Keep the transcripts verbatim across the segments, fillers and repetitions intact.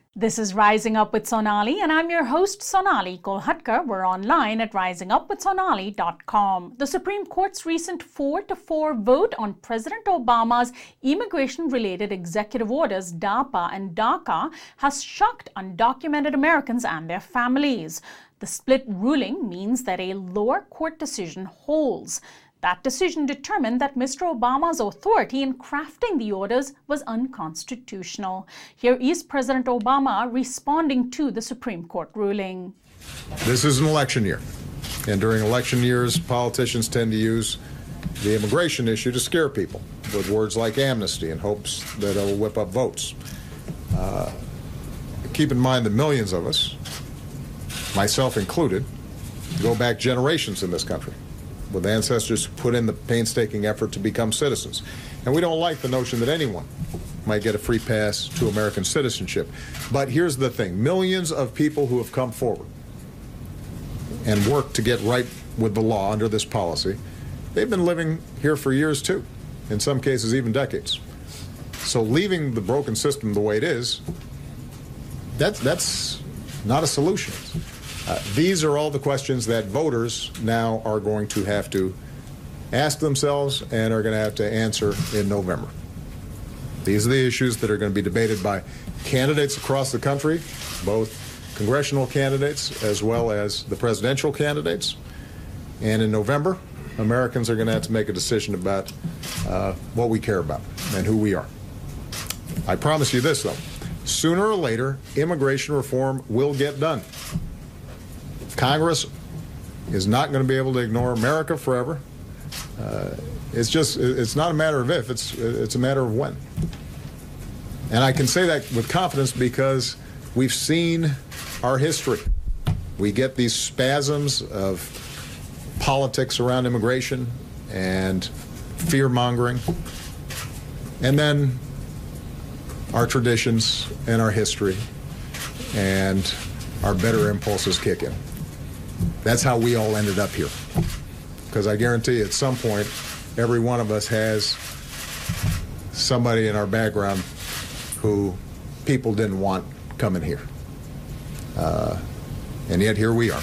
This is Rising Up with Sonali, and I'm your host, Sonali Kolhatkar. We're online at rising up with sonali dot com. The Supreme Court's recent four to four vote on President Obama's immigration-related executive orders, DAPA and DACA, has shocked undocumented Americans and their families. The split ruling means that a lower court decision holds. That decision determined that Mister Obama's authority in crafting the orders was unconstitutional. Here is President Obama responding to the Supreme Court ruling. This is an election year, and during election years, politicians tend to use the immigration issue to scare people with words like amnesty in hopes that it will whip up votes. Uh, keep in mind that millions of us, myself included, go back generations in this country, with ancestors who put in the painstaking effort to become citizens. And we don't like the notion that anyone might get a free pass to American citizenship. But here's the thing, millions of people who have come forward and worked to get right with the law under this policy, they've been living here for years too, in some cases even decades. So leaving the broken system the way it is, that's, that's not a solution. Uh, these are all the questions that voters now are going to have to ask themselves and are going to have to answer in November. These are the issues that are going to be debated by candidates across the country, both congressional candidates as well as the presidential candidates. And in November, Americans are going to have to make a decision about uh, what we care about and who we are. I promise you this, though. Sooner or later, immigration reform will get done. Congress is not going to be able to ignore America forever. Uh, it's just, it's not a matter of if, it's, it's a matter of when. And I can say that with confidence because we've seen our history. We get these spasms of politics around immigration and fear-mongering. And then our traditions and our history and our better impulses kick in. That's how we all ended up here. Because I guarantee at some point, every one of us has somebody in our background who people didn't want coming here. Uh, and yet here we are.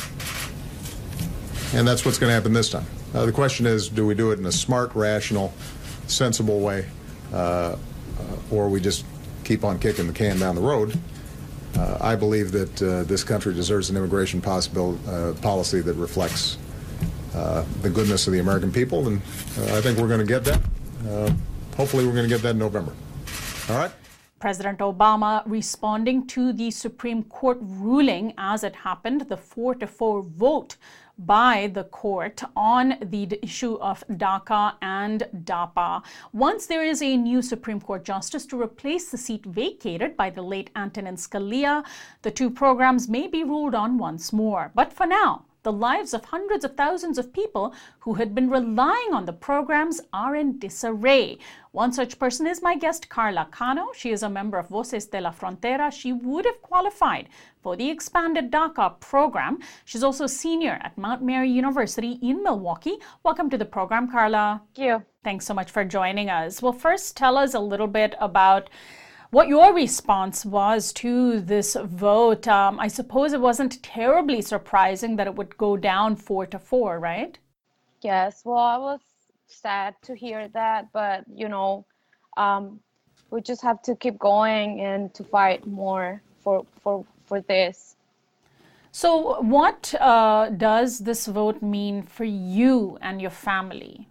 And that's what's going to happen this time. Uh, the question is, do we do it in a smart, rational, sensible way, uh, uh, or we just keep on kicking the can down the road? Uh, I believe that uh, this country deserves an immigration possible, uh, policy that reflects uh, the goodness of the American people, and uh, I think we're going to get that. Uh, hopefully we're going to get that in November. All right? President Obama responding to the Supreme Court ruling as it happened, the four to four vote by the court on the issue of DACA and DAPA. Once there is a new Supreme Court justice to replace the seat vacated by the late Antonin Scalia, the two programs may be ruled on once more. But for now, the lives of hundreds of thousands of people who had been relying on the programs are in disarray. One such person is my guest, Carla Cano. She is a member of Voces de la Frontera. She would have qualified for the expanded DACA program. She's also a senior at Mount Mary University in Milwaukee. Welcome to the program, Carla. Thank you. Thanks so much for joining us. Well, first, tell us a little bit about what your response was to this vote. Um, I suppose it wasn't terribly surprising that it would go down four to four, right? Yes, well, I was sad to hear that, but, you know, um, we just have to keep going and to fight more for, for, for this. So what uh, does this vote mean for you and your family?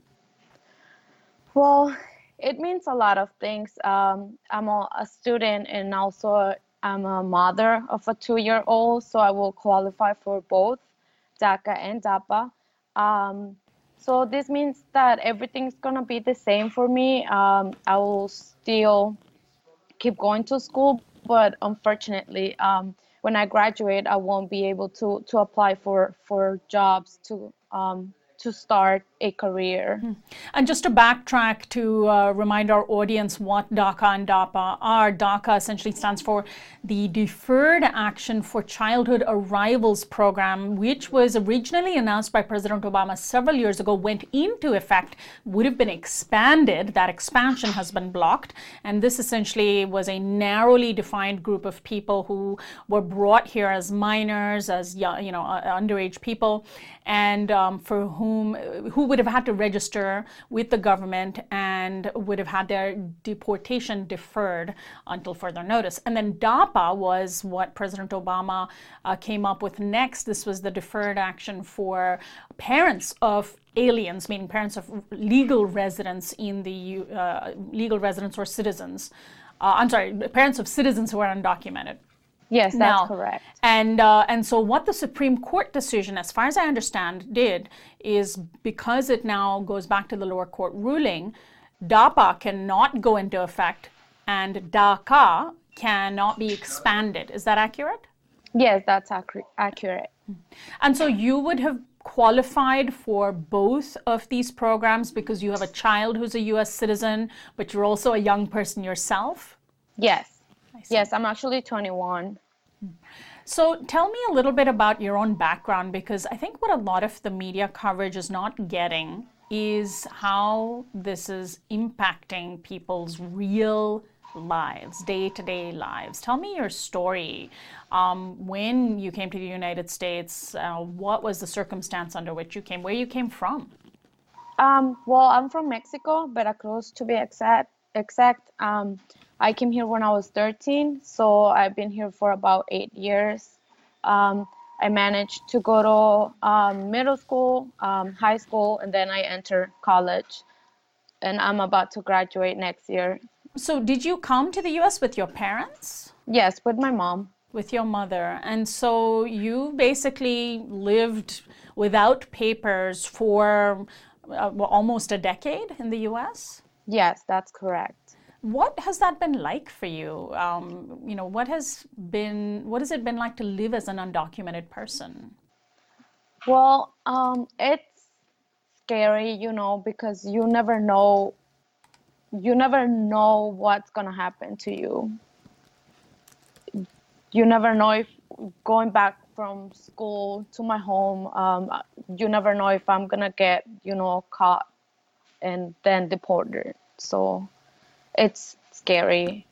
Well, it means a lot of things. Um, I'm a, a student and also I'm a mother of a two-year-old, so I will qualify for both DACA and DAPA. Um, so this means that everything's gonna be the same for me. Um, I will still keep going to school, but unfortunately, um, when I graduate, I won't be able to to apply for for jobs to um, to start a career. And just to backtrack to uh, remind our audience what DACA and DAPA are, DACA essentially stands for the Deferred Action for Childhood Arrivals Program, which was originally announced by President Obama several years ago, went into effect, would have been expanded. That expansion has been blocked. And this essentially was a narrowly defined group of people who were brought here as minors, as young, you know, uh, underage people, and um, for whom who would have had to register with the government and would have had their deportation deferred until further notice. And then DAPA was what President Obama uh, came up with next. This was the deferred action for parents of aliens, meaning parents of legal residents in the uh, legal residents or citizens. Uh, I'm sorry, parents of citizens who are undocumented. Yes, that's Now, correct. And uh, and so what the Supreme Court decision, as far as I understand, did is because it now goes back to the lower court ruling, DAPA cannot go into effect and DACA cannot be expanded. Is that accurate? Yes, that's accurate. accurate. And so you would have qualified for both of these programs because you have a child who's a U S citizen, but you're also a young person yourself? Yes. Yes, I'm actually twenty-one. So tell me a little bit about your own background, because I think what a lot of the media coverage is not getting is how this is impacting people's real lives, day-to-day lives. Tell me your story. Um, when you came to the United States, uh, what was the circumstance under which you came, where you came from? Um, well, I'm from Mexico, Veracruz to be exact. exact. Um, I came here when I was thirteen, so I've been here for about eight years. Um, I managed to go to um, middle school, um, high school, and then I enter college, and I'm about to graduate next year. So did you come to the U S with your parents? Yes, with my mom. With your mother. And so you basically lived without papers for uh, well, almost a decade in the U S? Yes, that's correct. What has that been like for you? Um, you know, what has been, what has it been like to live as an undocumented person? Well, um, it's scary, you know, because you never know, you never know what's gonna happen to you. You never know if going back from school to my home, um, you never know if I'm gonna get, you know, caught and then deported. So it's scary.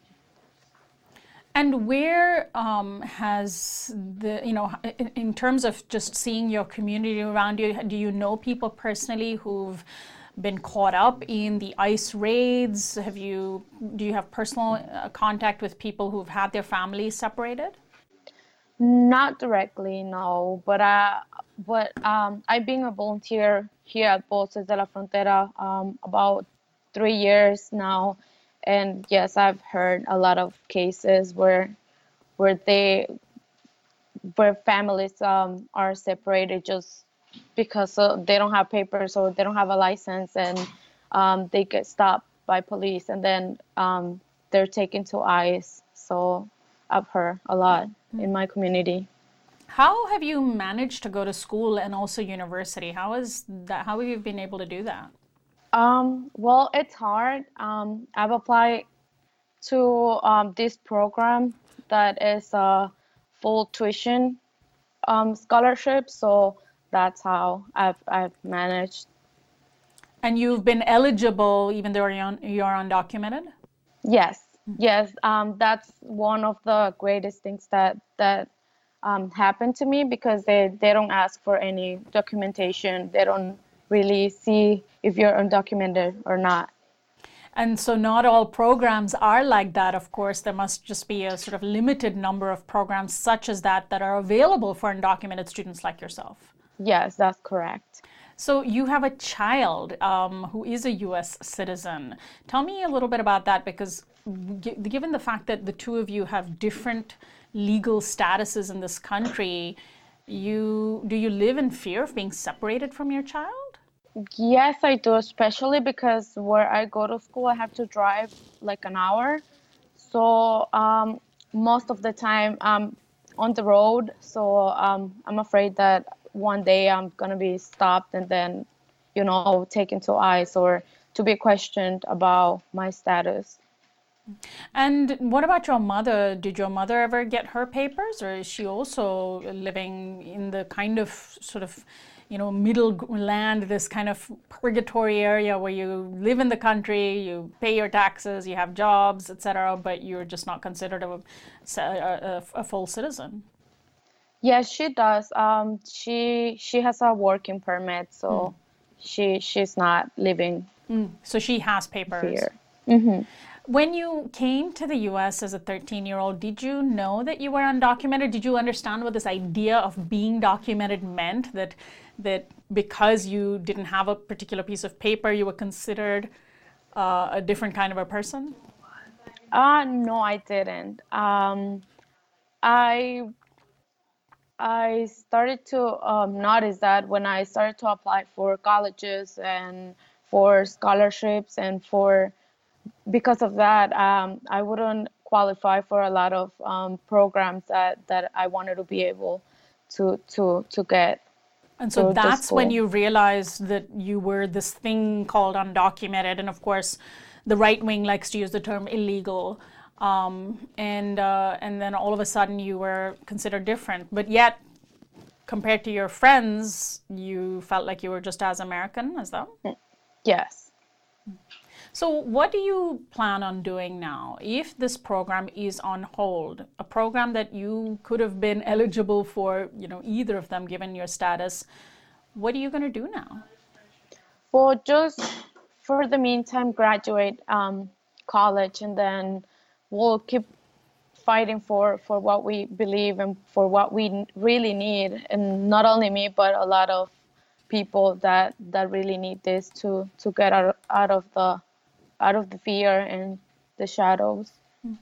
And where um, has the, you know, in, in terms of just seeing your community around you, do you know people personally who've been caught up in the ICE raids? Have you, do you have personal uh, contact with people who've had their families separated? Not directly, no, but uh, but um, I've been a volunteer here at Voces de la Frontera um, about three years now. And yes, I've heard a lot of cases where where they where families um, are separated just because uh, they don't have papers or they don't have a license, and um, they get stopped by police, and then um, they're taken to ICE. So I've heard a lot in my community. How have you managed to go to school and also university? How is that? How have you been able to do that? Um, well, it's hard. Um, I've applied to um, this program that is a full tuition um, scholarship, so that's how I've, I've managed. And you've been eligible even though you're, un- you're undocumented? Yes, yes. Um, that's one of the greatest things that that um, happened to me, because they, they don't ask for any documentation. They don't really see if you're undocumented or not. And so not all programs are like that, of course. There must just be a sort of limited number of programs such as that that are available for undocumented students like yourself. Yes, that's correct. So you have a child um, who is a U S citizen. Tell me a little bit about that, because g- given the fact that the two of you have different legal statuses in this country, you do you live in fear of being separated from your child? Yes, I do, especially because where I go to school, I have to drive like an hour. So um, most of the time I'm on the road. So um, I'm afraid that one day I'm going to be stopped and then you know, taken to ICE or to be questioned about my status. And what about your mother? Did your mother ever get her papers, or is she also living in the kind of sort of, you know, middle land, this kind of purgatory area where you live in the country, you pay your taxes, you have jobs, et cetera, but you're just not considered a, a, a full citizen? Yes, she does. Um, she she has a working permit, so mm. she she's not living. Mm. So she has papers. Here. Mm-hmm. When you came to the U S as a thirteen-year-old, did you know that you were undocumented? Did you understand what this idea of being documented meant? That that because you didn't have a particular piece of paper, you were considered uh, a different kind of a person? Uh, no, I didn't. Um, I I started to um, notice that when I started to apply for colleges and for scholarships, and for because of that, um, I wouldn't qualify for a lot of um, programs that, that I wanted to be able to to to get. And so that's when you realized that you were this thing called undocumented, and of course, the right wing likes to use the term illegal. Um, and uh, and then all of a sudden you were considered different, but yet compared to your friends, you felt like you were just as American as them? Yes. So what do you plan on doing now if this program is on hold, a program that you could have been eligible for, you know, either of them given your status? What are you going to do now? Well, just for the meantime, graduate um, college, and then we'll keep fighting for, for what we believe and for what we really need. And not only me, but a lot of people that, that really need this to, to get out, out of the out of the fear and the shadows.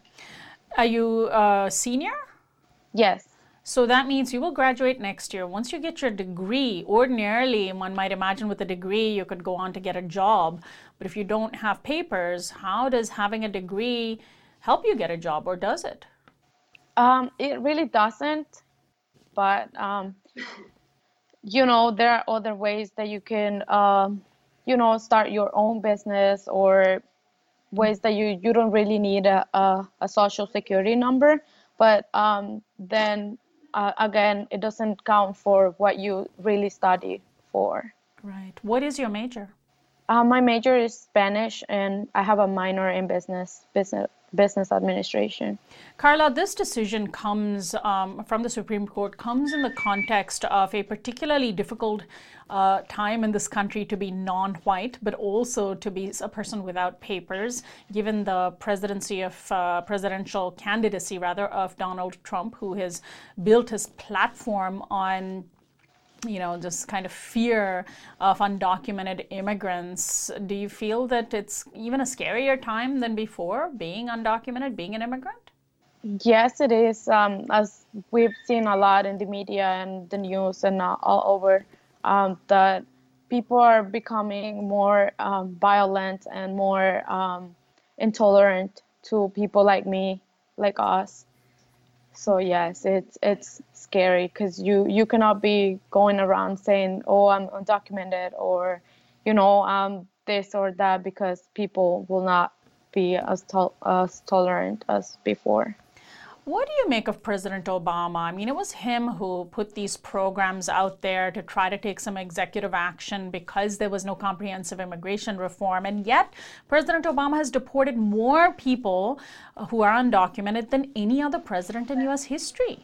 Are you a senior? Yes. So that means you will graduate next year. Once you get your degree, ordinarily one might imagine with a degree you could go on to get a job. But if you don't have papers, how does having a degree help you get a job, or does it? Um, it really doesn't. But, um, you know, there are other ways that you can, um, you know, start your own business, or ways that you, you don't really need a, a, a social security number. But um, then uh, again, it doesn't count for what you really study for. Right. What is your major? Uh, my major is Spanish, and I have a minor in business, business, business administration. Carla, this decision comes um, from the Supreme Court, comes in the context of a particularly difficult uh, time in this country to be non-white, but also to be a person without papers, given the presidency of, uh, presidential candidacy rather, of Donald Trump, who has built his platform on, you know, this kind of fear of undocumented immigrants. Do you feel that it's even a scarier time than before, being undocumented, being an immigrant? Yes, it is. Um, as we've seen a lot in the media and the news and uh, all over, um, that people are becoming more um, violent and more um, intolerant to people like me, like us. So yes, it's it's scary, because you, you cannot be going around saying, oh, I'm undocumented, or, you know, um, this or that, because people will not be as, to- as tolerant as before. What do you make of President Obama? I mean, it was him who put these programs out there to try to take some executive action because there was no comprehensive immigration reform. And yet, President Obama has deported more people who are undocumented than any other president in U S history.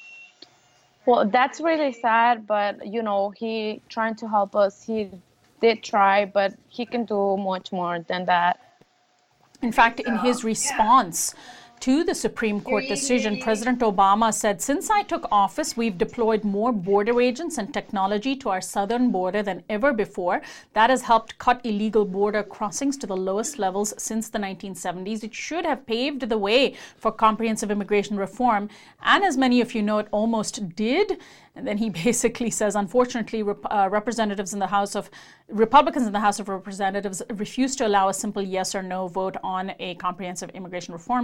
Well, that's really sad, but, you know, he trying to help us. He did try, but he can do much more than that. In fact, in his response to the Supreme Court decision, President Obama said, "Since I took office, we've deployed more border agents and technology to our southern border than ever before. That has helped cut illegal border crossings to the lowest levels since the nineteen seventies. It should have paved the way for comprehensive immigration reform. And as many of you know, it almost did." And then he basically says, unfortunately, rep- uh, representatives in the House of Republicans in the House of Representatives refused to allow a simple yes or no vote on a comprehensive immigration reform bill. So I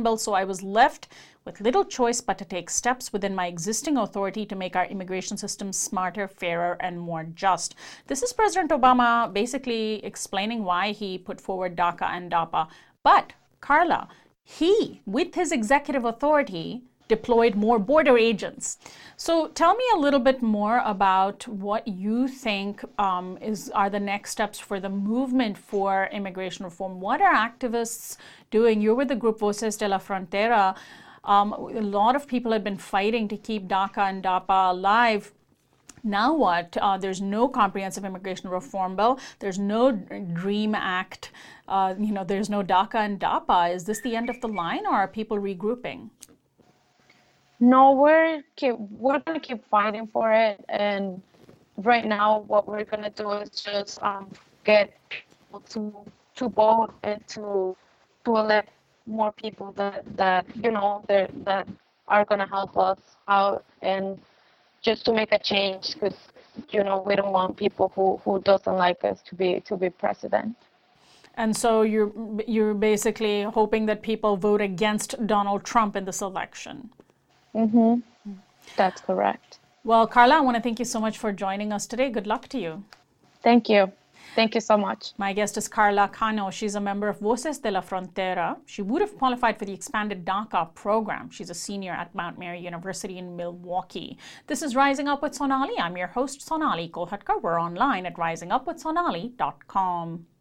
I was left with little choice but to take steps within my existing authority to make our immigration system smarter, fairer, and more just. This is President Obama basically explaining why he put forward DACA and DAPA. But, Carla, he, with his executive authority, deployed more border agents. So tell me a little bit more about what you think um, is are the next steps for the movement for immigration reform. What are activists doing? You're with the group Voces de la Frontera. Um, a lot of people have been fighting to keep DACA and DAPA alive. Now what? Uh, there's no comprehensive immigration reform bill. There's no DREAM Act. Uh, you know, there's no DACA and DAPA. Is this the end of the line, or are people regrouping? No, we're keep, we're gonna keep fighting for it, and right now, what we're gonna do is just um, get people to to vote and to to elect more people that that you know that that are gonna help us out, and just to make a change, because you know we don't want people who who doesn't like us to be to be president. And so you're you're basically hoping that people vote against Donald Trump in this election. Mm-hmm. That's correct. Well, Carla, I want to thank you so much for joining us today. Good luck to you. Thank you. Thank you so much. My guest is Carla Cano. She's a member of Voces de la Frontera. She would have qualified for the expanded DACA program. She's a senior at Mount Mary University in Milwaukee. This is Rising Up with Sonali. I'm your host, Sonali Kolhatkar. We're online at rising up with sonali dot com.